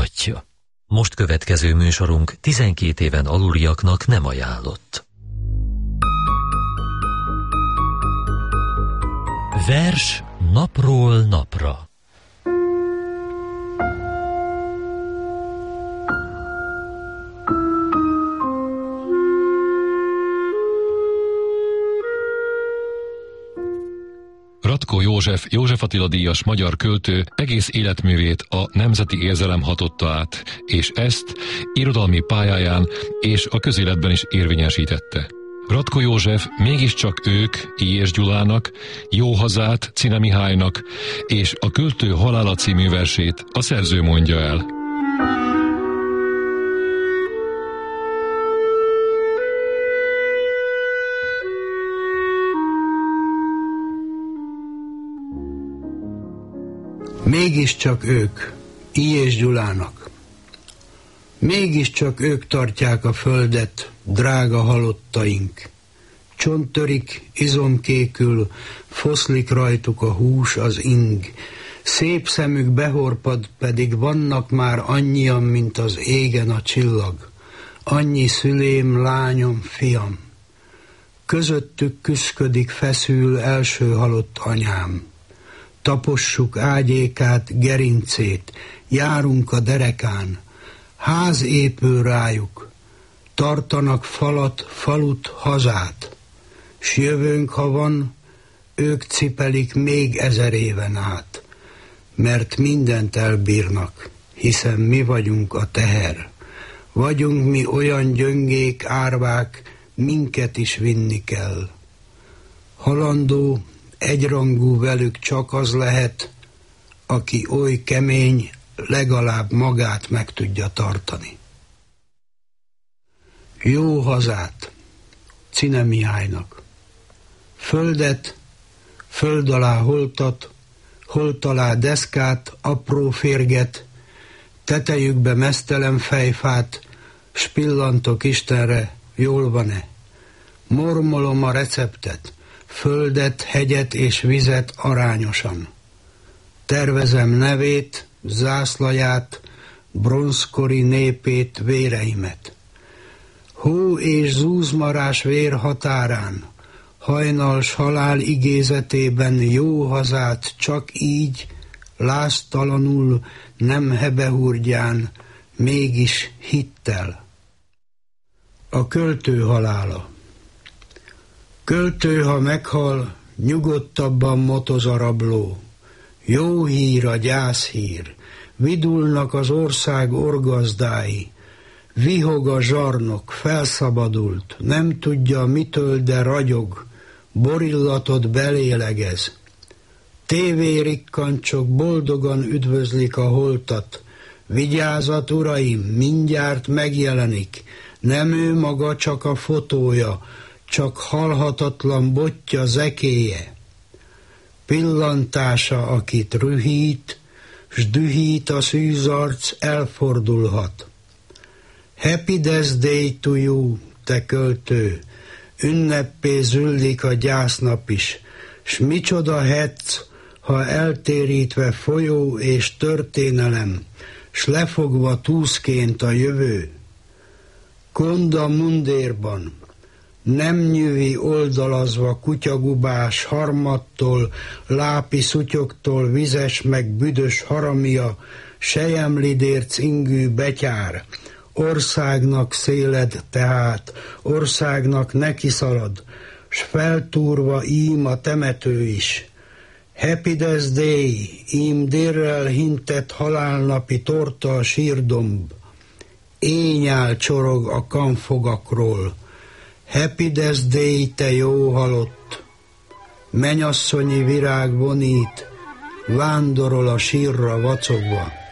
támogatja. Most következő műsorunk 12 éven aluliaknak nem ajánlott. Vers napról napra. Ratkó József, József Attila díjas magyar költő egész életművét a nemzeti érzelem hatotta át, és ezt irodalmi pályáján és a közéletben is érvényesítette. Ratkó József mégiscsak ők, I. Gyulának, Jó hazát Czine Mihálynak, és a Költő halála című versét a szerző mondja el. Mégiscsak ők, I. Gyulának. Mégiscsak ők tartják a földet, drága halottaink. Csont törik, izom kékül, foszlik rajtuk a hús, az ing. Szép szemük behorpad, pedig vannak már annyian, mint az égen a csillag. Annyi szülém, lányom, fiam. Közöttük küszködik, feszül első halott anyám. Tapossuk ágyékát, gerincét, járunk a derekán, ház épül rájuk, tartanak falat, falut, hazát, s jövőnk, ha van, ők cipelik még 1000 éven át, mert mindent elbírnak, hiszen mi vagyunk a teher, vagyunk mi olyan gyöngék, árvák, minket is vinni kell. Halandó, egyrangú velük csak az lehet, aki oly kemény, legalább magát meg tudja tartani. Jó hazát, Czine Mihálynak. Földet, föld alá holtat, holt alá deszkát, apró férget, tetejükbe meztelen fejfát, s pillantok Istenre, jól van-e? Mormolom a receptet, földet, hegyet és vizet arányosan. Tervezem nevét, zászlaját, bronzkori népét, véreimet. Hó és zúzmarás vér határán, hajnals halál igézetében jó hazát csak így, láztalanul, nem hebehurgyán, mégis hittel. A költő halála. Költő, ha meghal, nyugodtabban motoz a rabló. Jó hír a gyászhír, vidulnak az ország orgazdái. Vihog a zsarnok, felszabadult, nem tudja mitől, de ragyog, borillatot belélegez. Tévérikkancsok boldogan üdvözlik a holtat. Vigyázat, uraim, mindjárt megjelenik, nem ő maga, csak a fotója, csak halhatatlan botja, zekéje. Pillantása, akit rühít, s dühít a szűzarc, elfordulhat. Happy Death Day to you, te költő, ünneppé züllik a gyásznap is, s micsoda hetsz, ha eltérítve folyó és történelem, s lefogva túszként a jövő. Konda mundérban, nem nyűvi oldalazva kutyagubás harmattól, lápi szutyoktól vizes meg büdös haramia, selyemlidérc ingű betyár, országnak széled tehát, országnak neki szalad, s feltúrva ím a temető is. Happy Death Day, ím dérrel hintett halálnapi torta a sírdomb, ényál csorog a kamfogakról. Happy Death Day, te jó halott, menyasszonyi virág vonít, vándorol a sírra vacogva.